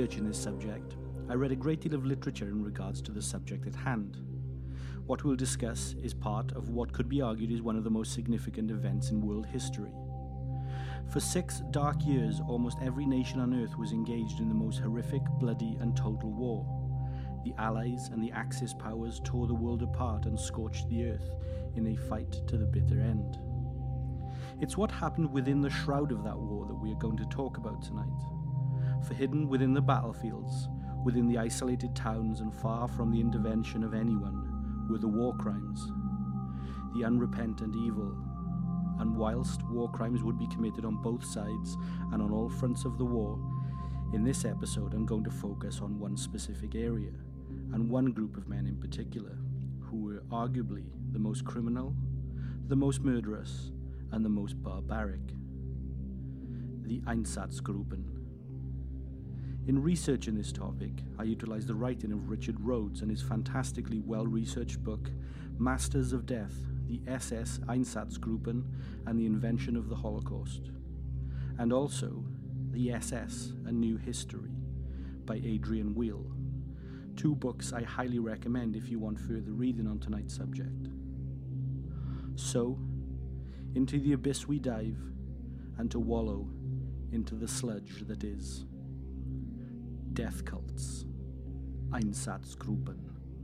researching this subject, I read a great deal of literature in regards to the subject at hand. What we'll discuss is part of what could be argued is one of the most significant events in world history. For 6 dark years, almost every nation on Earth was engaged in the most horrific, bloody and total war. The Allies and the Axis powers tore the world apart and scorched the Earth in a fight to the bitter end. It's what happened within the shroud of that war that we are going to talk about tonight. For hidden within the battlefields, within the isolated towns and far from the intervention of anyone, were the war crimes, the unrepentant evil. And whilst war crimes would be committed on both sides and on all fronts of the war, in this episode I'm going to focus on one specific area, and one group of men in particular, who were arguably the most criminal, the most murderous, and the most barbaric. The Einsatzgruppen. In researching this topic, I utilised the writing of Richard Rhodes and his fantastically well-researched book, Masters of Death, the SS Einsatzgruppen and the Invention of the Holocaust, and also The SS, A New History by Adrian Weil. 2 books I highly recommend if you want further reading on tonight's subject. So, into the abyss we dive, and to wallow into the sludge that is death cults, Einsatzgruppen.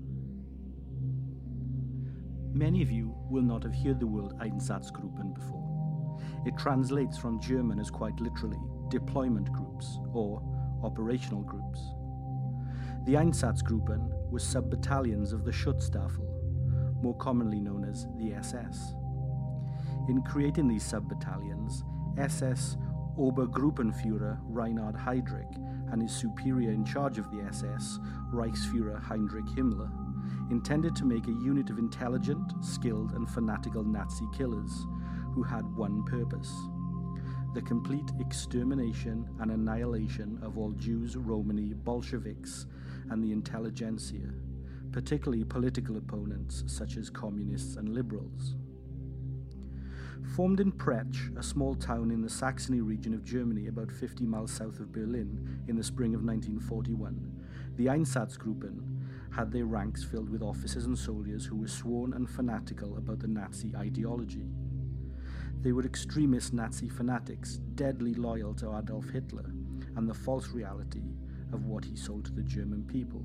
Many of you will not have heard the word Einsatzgruppen before. It translates from German as quite literally deployment groups or operational groups. The Einsatzgruppen were sub-battalions of the Schutzstaffel, more commonly known as the SS. In creating these sub-battalions, SS Obergruppenführer Reinhard Heydrich and his superior in charge of the SS, Reichsführer Heinrich Himmler, intended to make a unit of intelligent, skilled and fanatical Nazi killers who had one purpose: the complete extermination and annihilation of all Jews, Romani, Bolsheviks and the intelligentsia, particularly political opponents such as communists and liberals. Formed in Pretsch, a small town in the Saxony region of Germany about 50 miles south of Berlin in the spring of 1941, the Einsatzgruppen had their ranks filled with officers and soldiers who were sworn and fanatical about the Nazi ideology. They were extremist Nazi fanatics, deadly loyal to Adolf Hitler and the false reality of what he sold to the German people.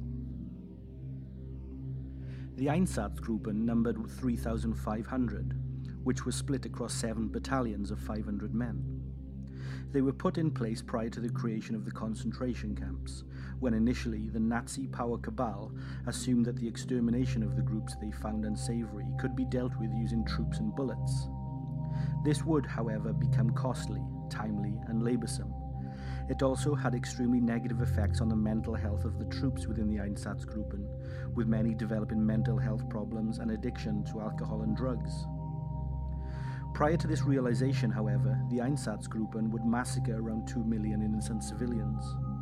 The Einsatzgruppen numbered 3,500, which was split across 7 battalions of 500 men. They were put in place prior to the creation of the concentration camps, when initially the Nazi power cabal assumed that the extermination of the groups they found unsavory could be dealt with using troops and bullets. This would, however, become costly, timely, and laboursome. It also had extremely negative effects on the mental health of the troops within the Einsatzgruppen, with many developing mental health problems and addiction to alcohol and drugs. Prior to this realization, however, the Einsatzgruppen would massacre around 2 million innocent civilians,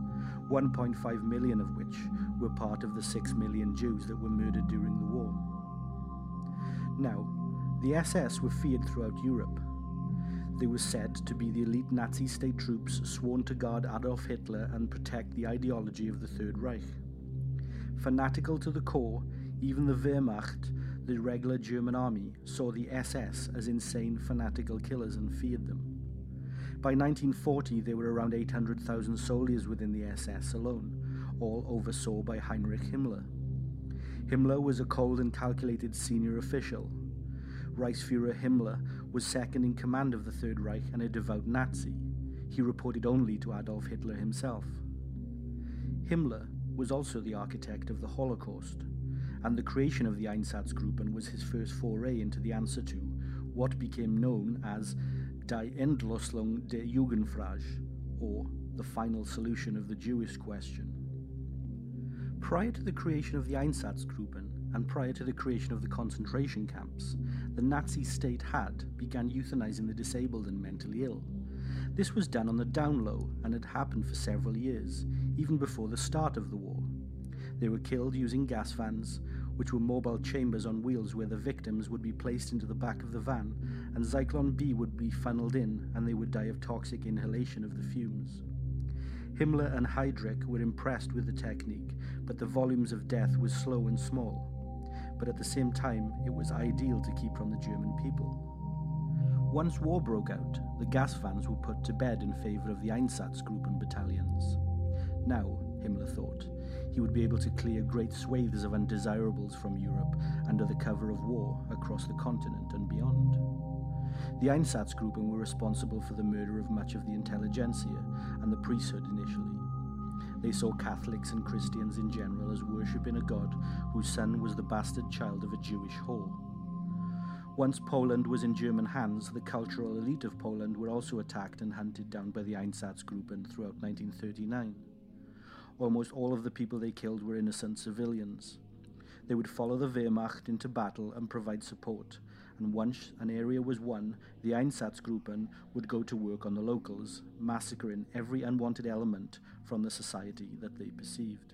1.5 million of which were part of the 6 million Jews that were murdered during the war. Now, the SS were feared throughout Europe. They were said to be the elite Nazi state troops sworn to guard Adolf Hitler and protect the ideology of the Third Reich. Fanatical to the core, even the Wehrmacht, the regular German army, saw the SS as insane fanatical killers and feared them. By 1940, there were around 800,000 soldiers within the SS alone, all oversaw by Heinrich Himmler. Himmler was a cold and calculated senior official. Reichsführer Himmler was second in command of the Third Reich and a devout Nazi. He reported only to Adolf Hitler himself. Himmler was also the architect of the Holocaust, and the creation of the Einsatzgruppen was his first foray into the answer to what became known as Die Endlösung der Judenfrage, or the final solution of the Jewish question. Prior to the creation of the Einsatzgruppen, and prior to the creation of the concentration camps, the Nazi state had begun euthanizing the disabled and mentally ill. This was done on the down low and had happened for several years, even before the start of the war. They were killed using gas vans, which were mobile chambers on wheels where the victims would be placed into the back of the van and Zyklon B would be funneled in and they would die of toxic inhalation of the fumes. Himmler and Heydrich were impressed with the technique, but the volumes of death was slow and small. But at the same time, it was ideal to keep from the German people. Once war broke out, the gas vans were put to bed in favour of the Einsatzgruppen battalions. Now, Himmler thought, he would be able to clear great swathes of undesirables from Europe under the cover of war across the continent and beyond. The Einsatzgruppen were responsible for the murder of much of the intelligentsia and the priesthood initially. They saw Catholics and Christians in general as worshipping a god whose son was the bastard child of a Jewish whore. Once Poland was in German hands, the cultural elite of Poland were also attacked and hunted down by the Einsatzgruppen throughout 1939. Almost all of the people they killed were innocent civilians. They would follow the Wehrmacht into battle and provide support, and once an area was won, the Einsatzgruppen would go to work on the locals, massacring every unwanted element from the society that they perceived.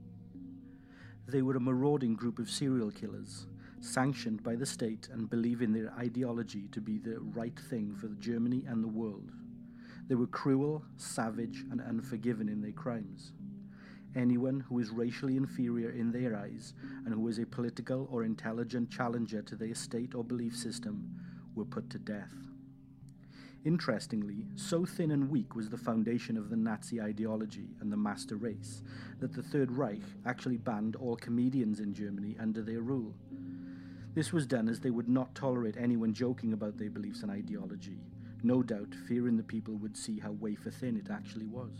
They were a marauding group of serial killers, sanctioned by the state and believing their ideology to be the right thing for Germany and the world. They were cruel, savage, and unforgiving in their crimes. Anyone who was racially inferior in their eyes and who was a political or intelligent challenger to their state or belief system were put to death. Interestingly, so thin and weak was the foundation of the Nazi ideology and the master race that the Third Reich actually banned all comedians in Germany under their rule. This was done as they would not tolerate anyone joking about their beliefs and ideology, no doubt fearing the people would see how wafer thin it actually was.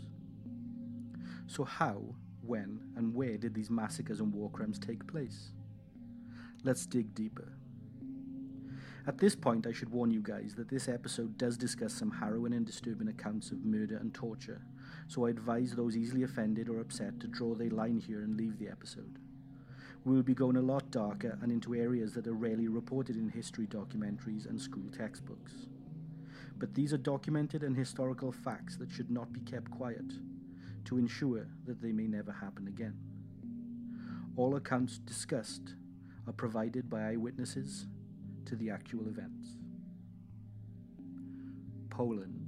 So how, when, and where did these massacres and war crimes take place? Let's dig deeper. At this point, I should warn you guys that this episode does discuss some harrowing and disturbing accounts of murder and torture, so I advise those easily offended or upset to draw their line here and leave the episode. We will be going a lot darker and into areas that are rarely reported in history documentaries and school textbooks. But these are documented and historical facts that should not be kept quiet, to ensure that they may never happen again. All accounts discussed are provided by eyewitnesses to the actual events. Poland.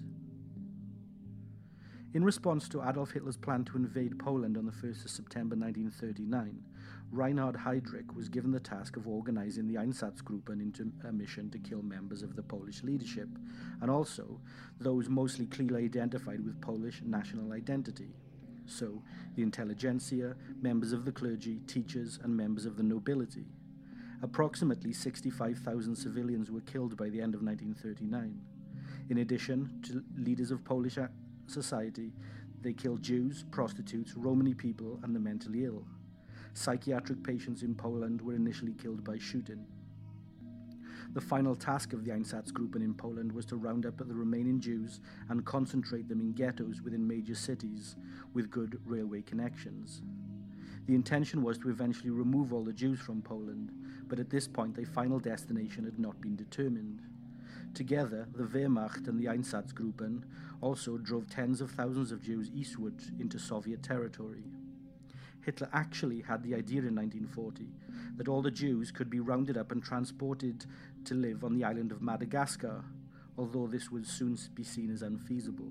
In response to Adolf Hitler's plan to invade Poland on the 1st of September 1939, Reinhard Heydrich was given the task of organizing the Einsatzgruppen into a mission to kill members of the Polish leadership, and also those mostly clearly identified with Polish national identity. So, the intelligentsia, members of the clergy, teachers, and members of the nobility. Approximately 65,000 civilians were killed by the end of 1939. In addition to leaders of Polish society, they killed Jews, prostitutes, Romani people, and the mentally ill. Psychiatric patients in Poland were initially killed by shooting. The final task of the Einsatzgruppen in Poland was to round up the remaining Jews and concentrate them in ghettos within major cities with good railway connections. The intention was to eventually remove all the Jews from Poland, but at this point their final destination had not been determined. Together, the Wehrmacht and the Einsatzgruppen also drove tens of thousands of Jews eastward into Soviet territory. Hitler actually had the idea in 1940 that all the Jews could be rounded up and transported to live on the island of Madagascar, although this would soon be seen as unfeasible.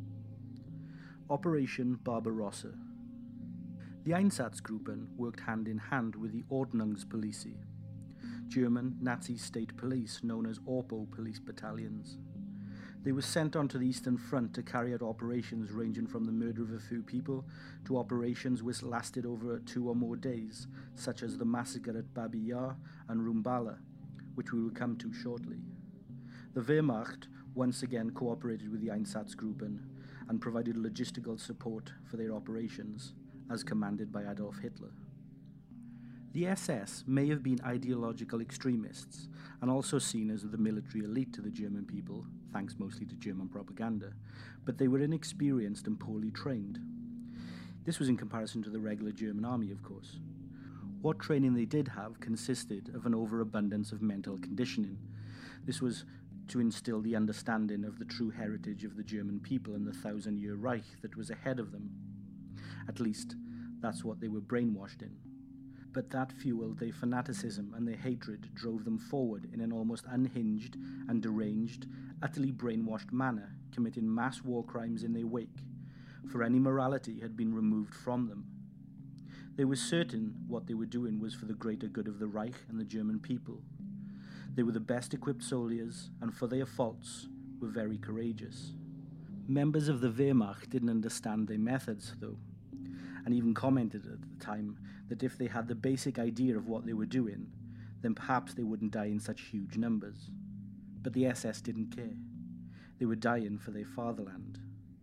Operation Barbarossa. The Einsatzgruppen worked hand in hand with the Ordnungspolizei, German Nazi state police known as Orpo police battalions. They were sent onto the Eastern Front to carry out operations ranging from the murder of a few people to operations which lasted over 2 or more days, such as the massacre at Babi Yar and Rumbala, which we will come to shortly. The Wehrmacht once again cooperated with the Einsatzgruppen and provided logistical support for their operations, as commanded by Adolf Hitler. The SS may have been ideological extremists and also seen as the military elite to the German people, thanks mostly to German propaganda, but they were inexperienced and poorly trained. This was in comparison to the regular German army, of course. What training they did have consisted of an overabundance of mental conditioning. This was to instill the understanding of the true heritage of the German people and the 1,000-year Reich that was ahead of them. At least, that's what they were brainwashed in. But that fueled their fanaticism, and their hatred drove them forward in an almost unhinged and deranged, utterly brainwashed manner, committing mass war crimes in their wake. for any morality had been removed from them. They were certain what they were doing was for the greater good of the Reich and the German people. They were the best equipped soldiers, and for their faults were very courageous. Members of the Wehrmacht didn't understand their methods, though, and even commented at the time that if they had the basic idea of what they were doing, then perhaps they wouldn't die in such huge numbers. But the SS didn't care. They were dying for their fatherland.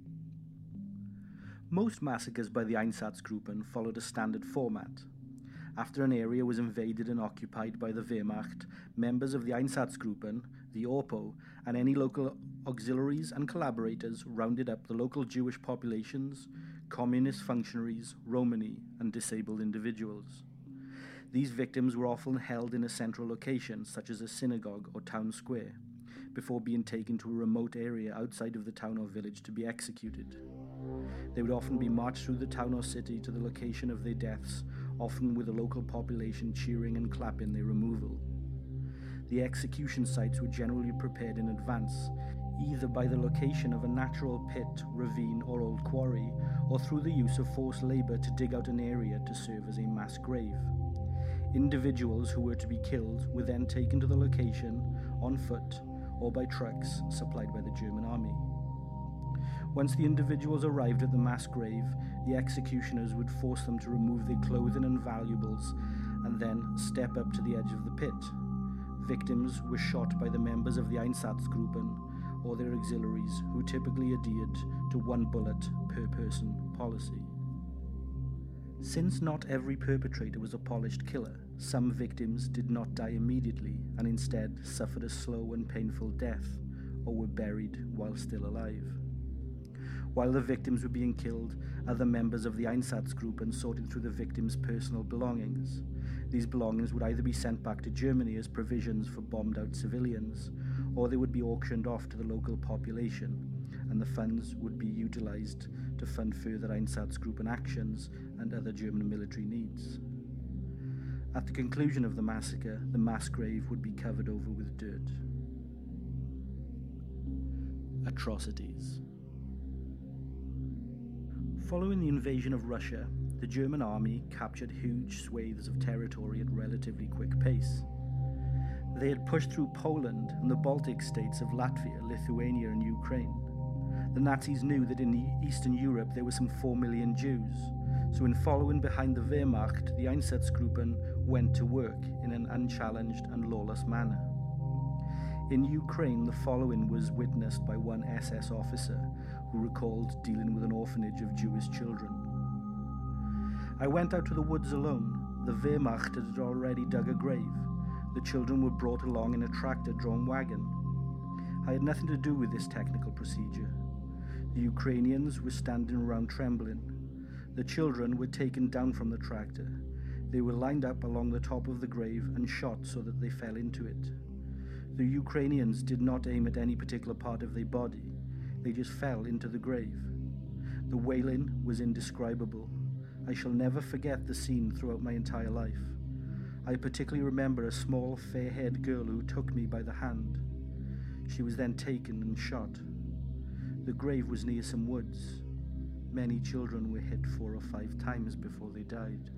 Most massacres by the Einsatzgruppen followed a standard format. After an area was invaded and occupied by the Wehrmacht, members of the Einsatzgruppen, the ORPO, and any local auxiliaries and collaborators rounded up the local Jewish populations, communist functionaries, Romani, and disabled individuals. These victims were often held in a central location, such as a synagogue or town square, before being taken to a remote area outside of the town or village to be executed. They would often be marched through the town or city to the location of their deaths, often with the local population cheering and clapping their removal. The execution sites were generally prepared in advance, either by the location of a natural pit, ravine, or old quarry, or through the use of forced labor to dig out an area to serve as a mass grave. Individuals who were to be killed were then taken to the location on foot or by trucks supplied by the German army. Once the individuals arrived at the mass grave, the executioners would force them to remove their clothing and valuables and then step up to the edge of the pit. Victims were shot by the members of the Einsatzgruppen or their auxiliaries, who typically adhered to one bullet per person policy. Since not every perpetrator was a polished killer, some victims did not die immediately and instead suffered a slow and painful death or were buried while still alive. While the victims were being killed, other members of the Einsatzgruppen sorted through the victims' personal belongings. These belongings would either be sent back to Germany as provisions for bombed-out civilians, or they would be auctioned off to the local population, and the funds would be utilized to fund further Einsatzgruppen actions and other German military needs. At the conclusion of the massacre, the mass grave would be covered over with dirt. Atrocities. Following the invasion of Russia, the German army captured huge swathes of territory at relatively quick pace. They had pushed through Poland and the Baltic states of Latvia, Lithuania, and Ukraine. The Nazis knew that in Eastern Europe there were some 4 million Jews, so in following behind the Wehrmacht, the Einsatzgruppen went to work in an unchallenged and lawless manner. In Ukraine, the following was witnessed by one SS officer who recalled dealing with an orphanage of Jewish children. I went out to the woods alone. The Wehrmacht had already dug a grave. The children were brought along in a tractor-drawn wagon. I had nothing to do with this technical procedure. The Ukrainians were standing around trembling. The children were taken down from the tractor. They were lined up along the top of the grave and shot so that they fell into it. The Ukrainians did not aim at any particular part of their body. They just fell into the grave. The wailing was indescribable. I shall never forget the scene throughout my entire life. I particularly remember a small, fair-haired girl who took me by the hand. She was then taken and shot. The grave was near some woods. Many children were hit 4 or 5 times before they died.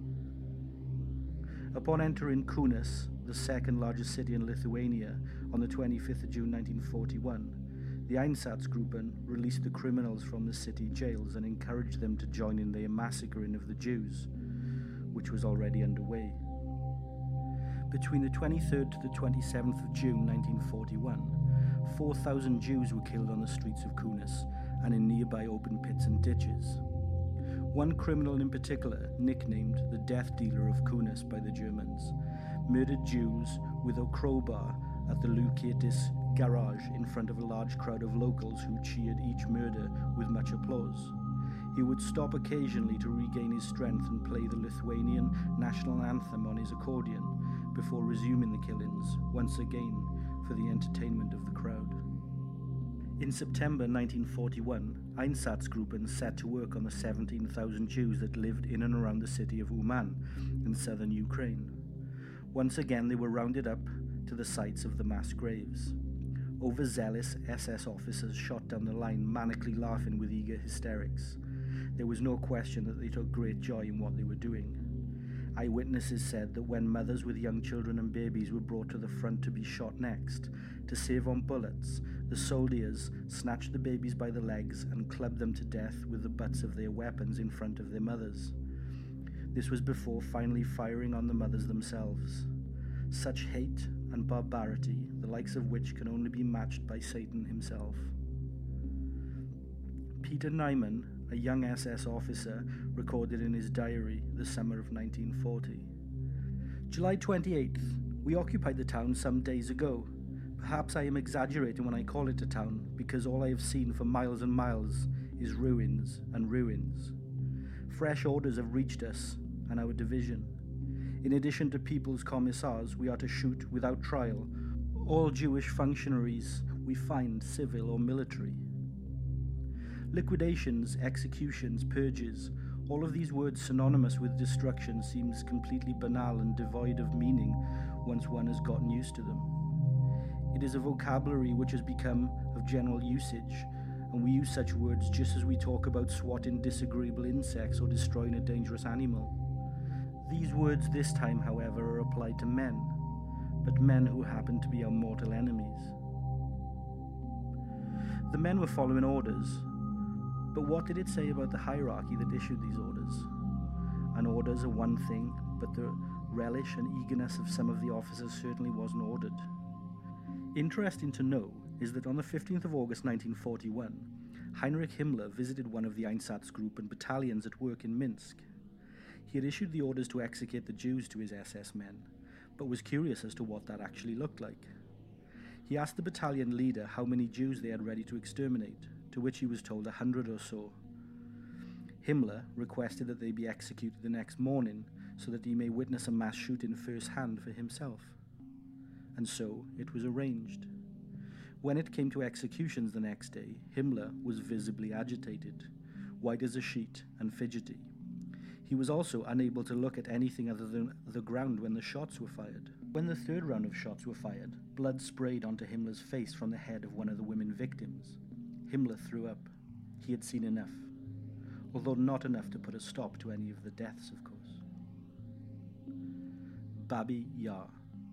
Upon entering Kaunas, the second largest city in Lithuania, on the 25th of June 1941, the Einsatzgruppen released the criminals from the city jails and encouraged them to join in their massacring of the Jews, which was already underway. Between the 23rd to the 27th of June 1941, 4,000 Jews were killed on the streets of Kaunas and in nearby open pits and ditches. One criminal in particular, nicknamed the Death Dealer of Kaunas by the Germans, murdered Jews with a crowbar at the Lukietis garage in front of a large crowd of locals who cheered each murder with much applause. He would stop occasionally to regain his strength and play the Lithuanian national anthem on his accordion before resuming the killings, once again for the entertainment of the crowd. In September 1941, Einsatzgruppen set to work on the 17,000 Jews that lived in and around the city of Uman in southern Ukraine. Once again, they were rounded up to the sites of the mass graves. Overzealous SS officers shot down the line, manically laughing with eager hysterics. There was no question that they took great joy in what they were doing. Eyewitnesses said that when mothers with young children and babies were brought to the front to be shot next, to save on bullets, the soldiers snatched the babies by the legs and clubbed them to death with the butts of their weapons in front of their mothers. This was before finally firing on the mothers themselves. Such hate and barbarity, the likes of which can only be matched by Satan himself. Peter Nyman, a young SS officer, recorded in his diary the summer of 1940. July 28th. We occupied the town some days ago. Perhaps I am exaggerating when I call it a town, because all I have seen for miles and miles is ruins and ruins. Fresh orders have reached us and our division. In addition to People's Commissars, we are to shoot without trial all Jewish functionaries we find, civil or military. Liquidations, executions, purges, all of these words synonymous with destruction seems completely banal and devoid of meaning once one has gotten used to them. It is a vocabulary which has become of general usage, and we use such words just as we talk about swatting disagreeable insects or destroying a dangerous animal. These words this time, however, are applied to men, but men who happen to be our mortal enemies. The men were following orders, but what did it say about the hierarchy that issued these orders? And orders are one thing, but the relish and eagerness of some of the officers certainly wasn't ordered. Interesting to know is that on the 15th of August 1941, Heinrich Himmler visited one of the Einsatzgruppen battalions at work in Minsk. He had issued the orders to execute the Jews to his SS men, but was curious as to what that actually looked like. He asked the battalion leader how many Jews they had ready to exterminate, to which he was told 100 or so. Himmler requested that they be executed the next morning so that he may witness a mass shooting firsthand for himself. And so it was arranged. When it came to executions the next day, Himmler was visibly agitated, white as a sheet and fidgety. He was also unable to look at anything other than the ground when the shots were fired. When the third round of shots were fired, blood sprayed onto Himmler's face from the head of one of the women victims. Himmler threw up. He had seen enough, although not enough to put a stop to any of the deaths, of course. Babi Yar.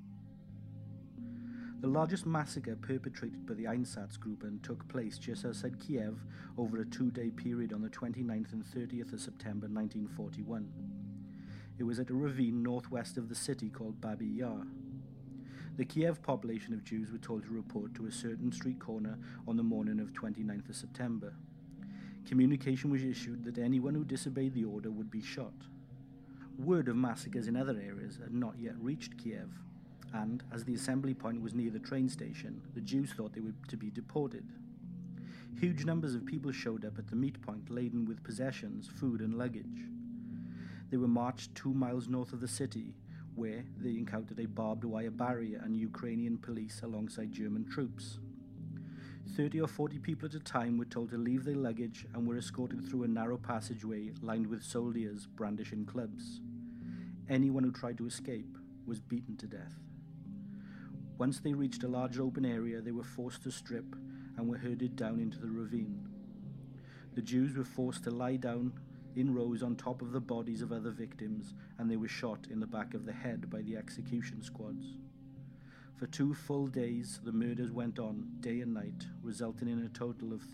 The largest massacre perpetrated by the Einsatzgruppen took place just outside Kiev over a 2-day period on the 29th and 30th of September 1941. It was at a ravine northwest of the city called Babi Yar. The Kiev population of Jews were told to report to a certain street corner on the morning of 29th of September. Communication was issued that anyone who disobeyed the order would be shot. Word of massacres in other areas had not yet reached Kiev, and as the assembly point was near the train station, the Jews thought they were to be deported. Huge numbers of people showed up at the meet point laden with possessions, food and luggage. They were marched 2 miles north of the city, where they encountered a barbed wire barrier and Ukrainian police alongside German troops. 30 or 40 people at a time were told to leave their luggage and were escorted through a narrow passageway lined with soldiers brandishing clubs. Anyone who tried to escape was beaten to death. Once they reached a large open area, they were forced to strip and were herded down into the ravine. The Jews were forced to lie down in rows on top of the bodies of other victims, and they were shot in the back of the head by the execution squads. For 2 full days, the murders went on, day and night, resulting in a total of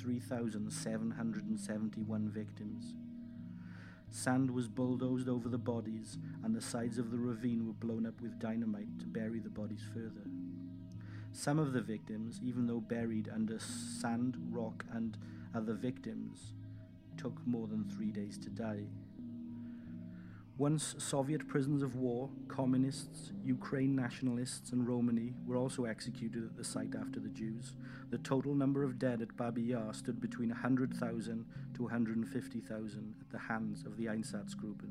33,771 victims. Sand was bulldozed over the bodies, and the sides of the ravine were blown up with dynamite to bury the bodies further. Some of the victims, even though buried under sand, rock, and other victims, took more than 3 days to die. Once Soviet prisoners of war, communists, Ukraine nationalists, and Romani were also executed at the site after the Jews, the total number of dead at Babi Yar stood between 100,000 to 150,000 at the hands of the Einsatzgruppen.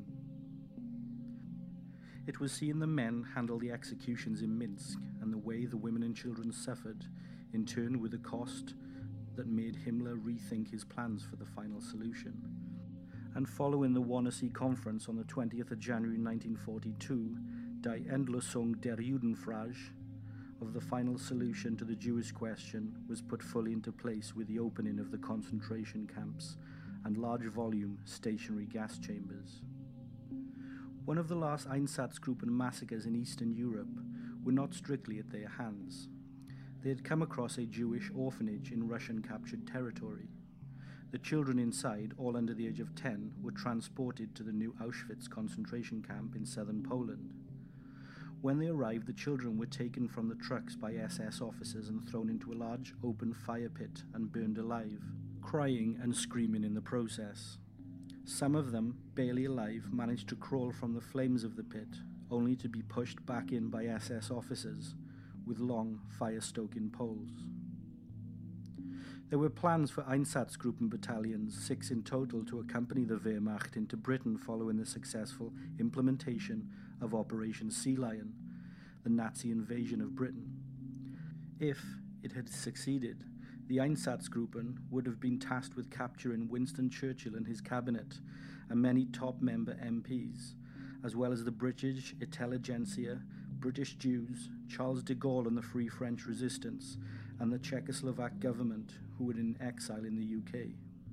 It was seeing the men handle the executions in Minsk and the way the women and children suffered, in turn with the cost, that made Himmler rethink his plans for the final solution. And following the Wannsee Conference on the 20th of January 1942, Die Endlösung der Judenfrage, of the final solution to the Jewish question was put fully into place with the opening of the concentration camps and large volume stationary gas chambers. One of the last Einsatzgruppen massacres in Eastern Europe were not strictly at their hands. They had come across a Jewish orphanage in Russian-captured territory. The children inside, all under the age of 10, were transported to the new Auschwitz concentration camp in southern Poland. When they arrived, the children were taken from the trucks by SS officers and thrown into a large open fire pit and burned alive, crying and screaming in the process. Some of them, barely alive, managed to crawl from the flames of the pit, only to be pushed back in by SS officers with long fire-stoking poles. There were plans for Einsatzgruppen battalions, 6 in total, to accompany the Wehrmacht into Britain following the successful implementation of Operation Sea Lion, the Nazi invasion of Britain. If it had succeeded, the Einsatzgruppen would have been tasked with capturing Winston Churchill and his cabinet and many top member MPs, as well as the British intelligentsia, British Jews, Charles de Gaulle and the Free French Resistance, and the Czechoslovak government, who were in exile in the UK.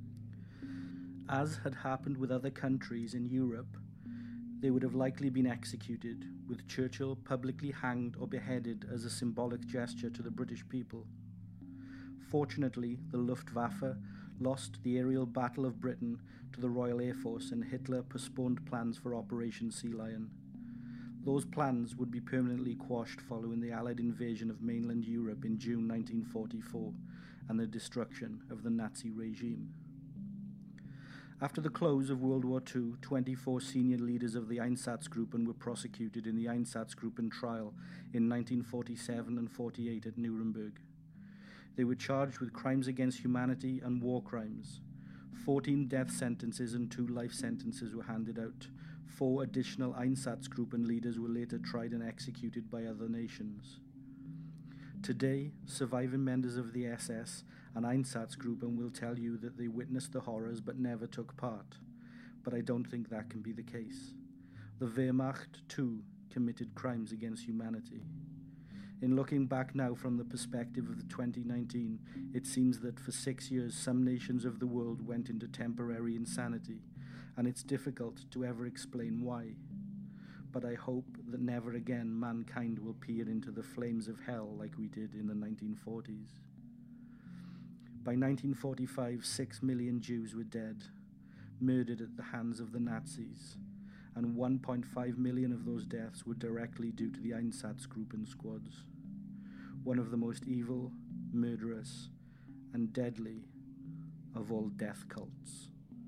As had happened with other countries in Europe, they would have likely been executed, with Churchill publicly hanged or beheaded as a symbolic gesture to the British people. Fortunately, the Luftwaffe lost the aerial battle of Britain to the Royal Air Force, and Hitler postponed plans for Operation Sea Lion. Those plans would be permanently quashed following the Allied invasion of mainland Europe in June 1944 and the destruction of the Nazi regime. After the close of World War II, 24 senior leaders of the Einsatzgruppen were prosecuted in the Einsatzgruppen trial in 1947 and 48 at Nuremberg. They were charged with crimes against humanity and war crimes. 14 death sentences and 2 life sentences were handed out. 4 additional Einsatzgruppen leaders were later tried and executed by other nations. Today, surviving members of the SS and Einsatzgruppen will tell you that they witnessed the horrors but never took part. But I don't think that can be the case. The Wehrmacht, too, committed crimes against humanity. In looking back now from the perspective of the 2019, it seems that for 6 years some nations of the world went into temporary insanity, and it's difficult to ever explain why. But I hope that never again mankind will peer into the flames of hell like we did in the 1940s. By 1945, 6 million Jews were dead, murdered at the hands of the Nazis, and 1.5 million of those deaths were directly due to the Einsatzgruppen squads, one of the most evil, murderous, and deadly of all death cults.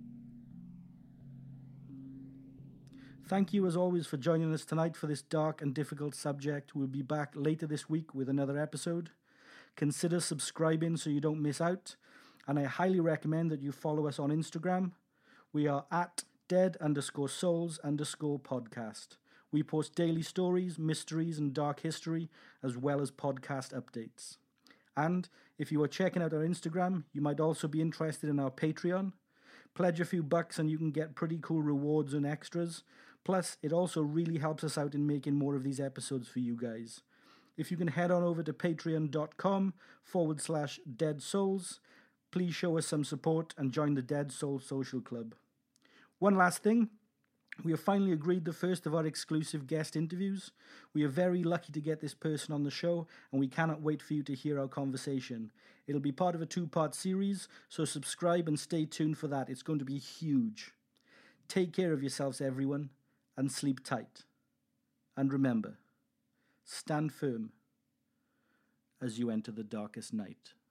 Thank you as always for joining us tonight for this dark and difficult subject. We'll be back later this week with another episode. Consider subscribing so you don't miss out, and I highly recommend that you follow us on Instagram. We are at dead_souls_podcast. We post daily stories, mysteries, and dark history, as well as podcast updates. And if you are checking out our Instagram, you might also be interested in our Patreon. Pledge a few bucks and you can get pretty cool rewards and extras. Plus, it also really helps us out in making more of these episodes for you guys. If you can head on over to patreon.com/deadsouls, please show us some support and join the Dead Soul Social Club. One last thing. We have finally agreed the first of our exclusive guest interviews. We are very lucky to get this person on the show, and we cannot wait for you to hear our conversation. It'll be part of a 2-part series, so subscribe and stay tuned for that. It's going to be huge. Take care of yourselves, everyone, and sleep tight. And remember, stand firm as you enter the darkest night.